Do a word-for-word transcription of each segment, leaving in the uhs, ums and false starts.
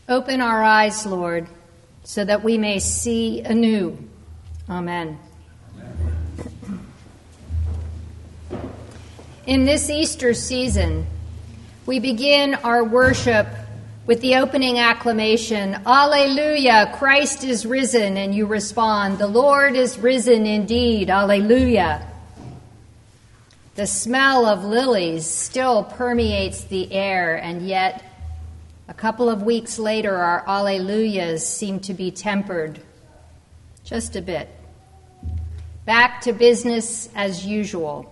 Open our eyes, Lord, so that we may see anew. Amen. In this Easter season, we begin our worship with the opening acclamation, Alleluia, Christ is risen, and you respond, the Lord is risen indeed, Alleluia. The smell of lilies still permeates the air, and yet a couple of weeks later, our Alleluias seem to be tempered just a bit. Back to business as usual.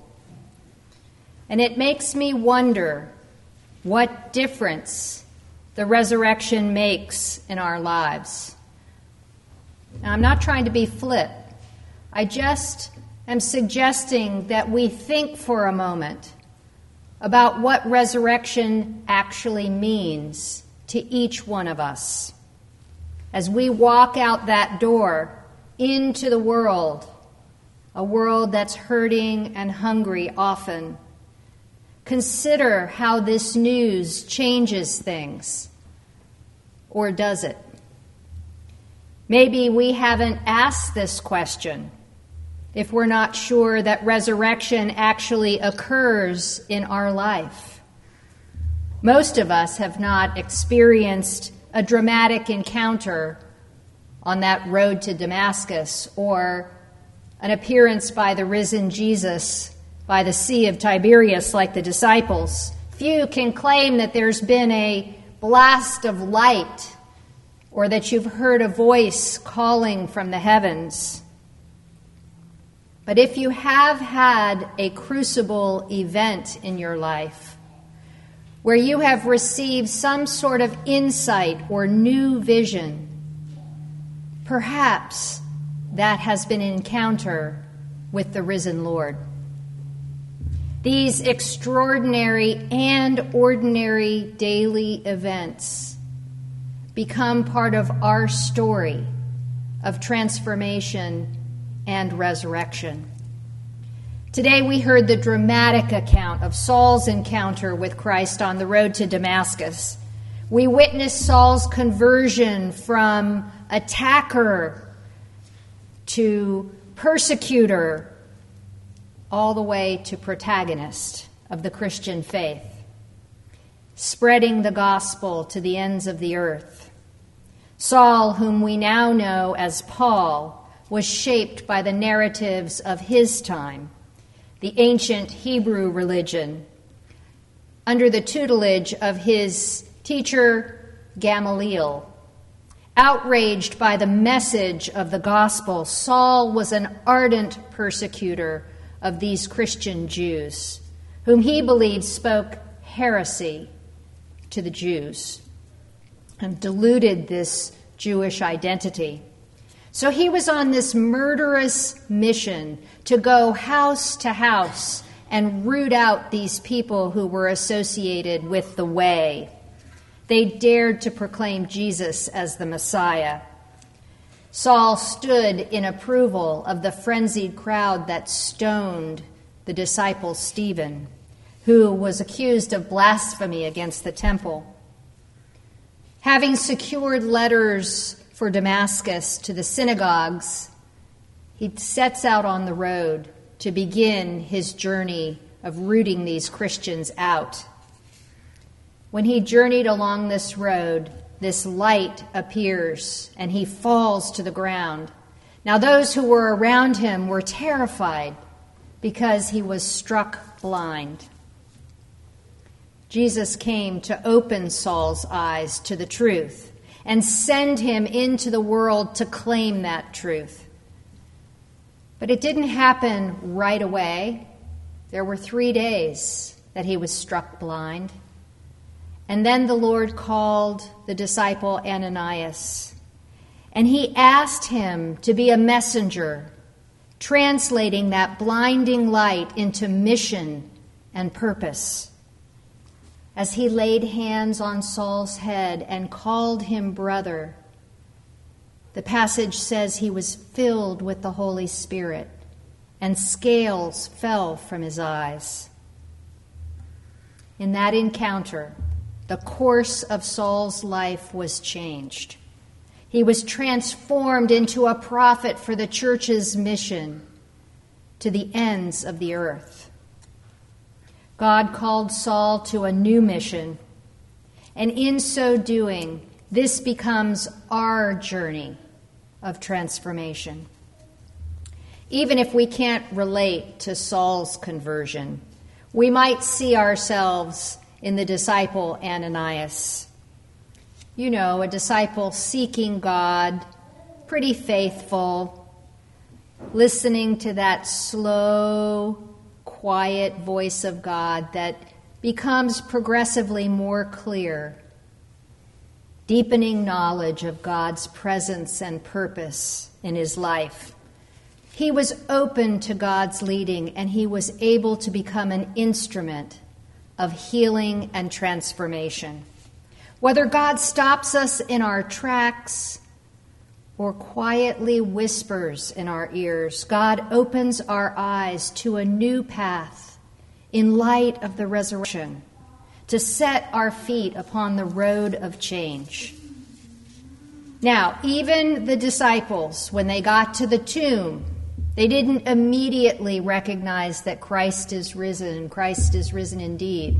And it makes me wonder what difference the resurrection makes in our lives. Now, I'm not trying to be flip. I just am suggesting that we think for a moment about what resurrection actually means to each one of us as we walk out that door into the world, a world that's hurting and hungry often. Consider how this news changes things. Or does it? Maybe we haven't asked this question if we're not sure that resurrection actually occurs in our life. Most of us have not experienced a dramatic encounter on that road to Damascus or an appearance by the risen Jesus by the Sea of Tiberias like the disciples. Few can claim that there's been a blast of light or that you've heard a voice calling from the heavens. But if you have had a crucible event in your life where you have received some sort of insight or new vision, perhaps that has been an encounter with the risen Lord. These extraordinary and ordinary daily events become part of our story of transformation and resurrection. Today we heard the dramatic account of Saul's encounter with Christ on the road to Damascus. We witnessed Saul's conversion from attacker to persecutor, all the way to protagonist of the Christian faith, spreading the gospel to the ends of the earth. Saul, whom we now know as Paul, was shaped by the narratives of his time, the ancient Hebrew religion, under the tutelage of his teacher Gamaliel. Outraged by the message of the gospel, Saul was an ardent persecutor of these Christian Jews, whom he believed spoke heresy to the Jews and diluted this Jewish identity. So he was on this murderous mission to go house to house and root out these people who were associated with the way. They dared to proclaim Jesus as the Messiah. Saul stood in approval of the frenzied crowd that stoned the disciple Stephen, who was accused of blasphemy against the temple. Having secured letters for Damascus to the synagogues, he sets out on the road to begin his journey of rooting these Christians out. When he journeyed along this road, this light appears, and he falls to the ground. Now those who were around him were terrified because he was struck blind. Jesus came to open Saul's eyes to the truth and send him into the world to claim that truth. But it didn't happen right away. There were three days that he was struck blind. And then the Lord called the disciple Ananias, and he asked him to be a messenger, translating that blinding light into mission and purpose. As he laid hands on Saul's head and called him brother, the passage says he was filled with the Holy Spirit, and scales fell from his eyes. In that encounter, the course of Saul's life was changed. He was transformed into a prophet for the church's mission to the ends of the earth. God called Saul to a new mission, and in so doing, this becomes our journey of transformation. Even if we can't relate to Saul's conversion, we might see ourselves in the disciple Ananias. You know, a disciple seeking God, pretty faithful, listening to that slow, quiet voice of God that becomes progressively more clear, deepening knowledge of God's presence and purpose in his life. He was open to God's leading, and he was able to become an instrument of healing and transformation. Whether God stops us in our tracks or quietly whispers in our ears, God opens our eyes to a new path in light of the resurrection, to set our feet upon the road of change. Now, even the disciples, when they got to the tomb, they didn't immediately recognize that Christ is risen. Christ is risen indeed.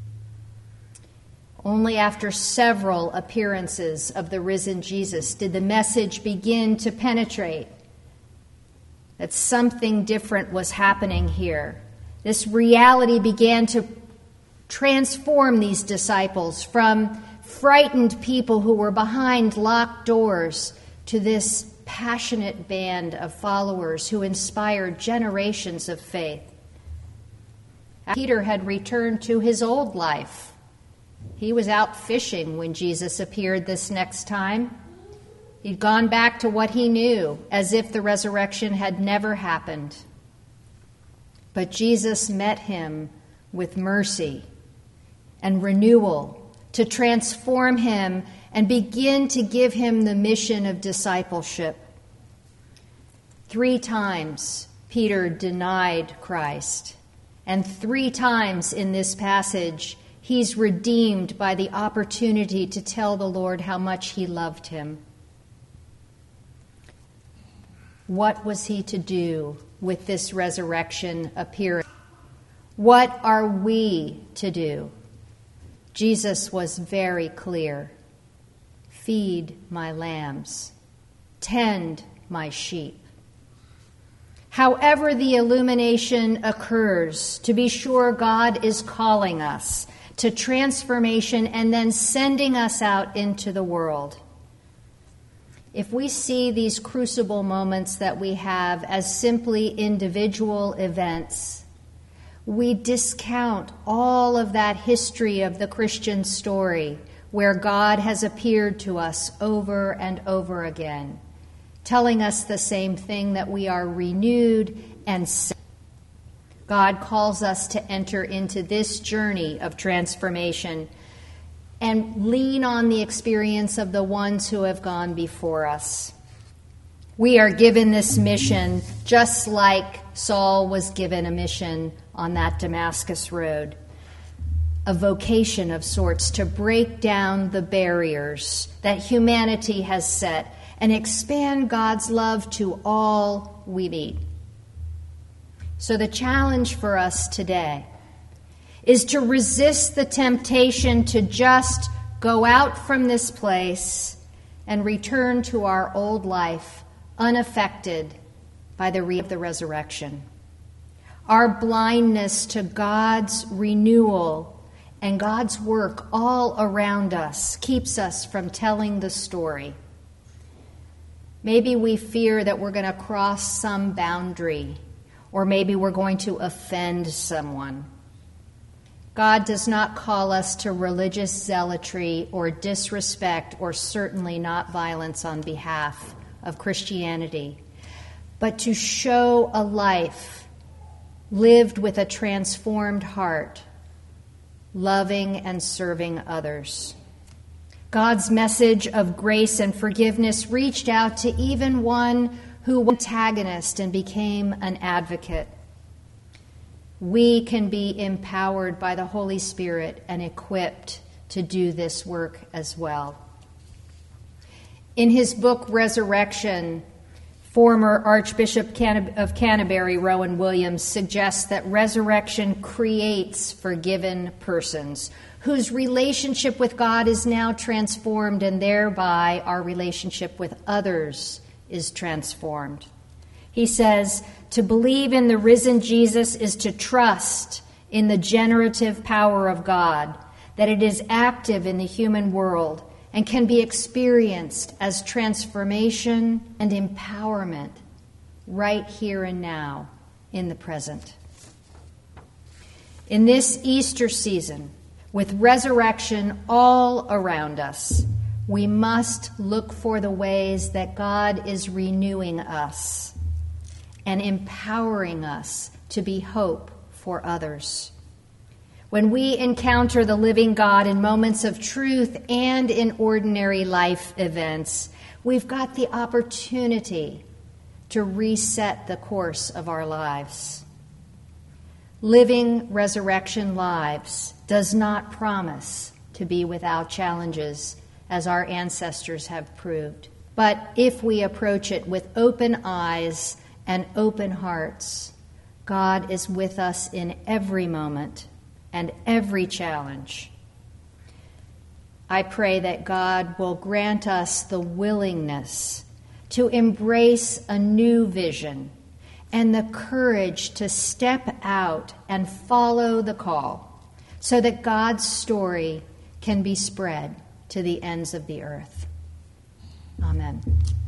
Only after several appearances of the risen Jesus did the message begin to penetrate that something different was happening here. This reality began to transform these disciples from frightened people who were behind locked doors to this passionate band of followers who inspired generations of faith. Peter had returned to his old life. He was out fishing when Jesus appeared this next time. He'd gone back to what he knew, as if the resurrection had never happened. But Jesus met him with mercy and renewal to transform him and begin to give him the mission of discipleship. Three times Peter denied Christ, and three times in this passage he's redeemed by the opportunity to tell the Lord how much he loved him. What was he to do with this resurrection appearance? What are we to do? Jesus was very clear. Feed my lambs. Tend my sheep. However the illumination occurs, to be sure God is calling us to transformation and then sending us out into the world. If we see these crucible moments that we have as simply individual events, we discount all of that history of the Christian story where God has appeared to us over and over again, telling us the same thing, that we are renewed and saved. God calls us to enter into this journey of transformation and lean on the experience of the ones who have gone before us. We are given this mission just like Saul was given a mission on that Damascus road, a vocation of sorts to break down the barriers that humanity has set and expand God's love to all we meet. So the challenge for us today is to resist the temptation to just go out from this place and return to our old life unaffected by the reality of the resurrection. Our blindness to God's renewal and God's work all around us keeps us from telling the story. Maybe we fear that we're going to cross some boundary, or maybe we're going to offend someone. God does not call us to religious zealotry or disrespect, or certainly not violence on behalf of Christianity, but to show a life lived with a transformed heart, loving and serving others. God's message of grace and forgiveness reached out to even one who was an antagonist and became an advocate. We can be empowered by the Holy Spirit and equipped to do this work as well. In his book, Resurrection, former Archbishop of Canterbury, Rowan Williams, suggests that resurrection creates forgiven persons whose relationship with God is now transformed, and thereby our relationship with others is transformed. He says, to believe in the risen Jesus is to trust in the generative power of God, that it is active in the human world and can be experienced as transformation and empowerment right here and now in the present. In this Easter season, with resurrection all around us, we must look for the ways that God is renewing us and empowering us to be hope for others. When we encounter the living God in moments of truth and in ordinary life events, we've got the opportunity to reset the course of our lives. Living resurrection lives does not promise to be without challenges, as our ancestors have proved. But if we approach it with open eyes and open hearts, God is with us in every moment and every challenge. I pray that God will grant us the willingness to embrace a new vision and the courage to step out and follow the call so that God's story can be spread to the ends of the earth. Amen.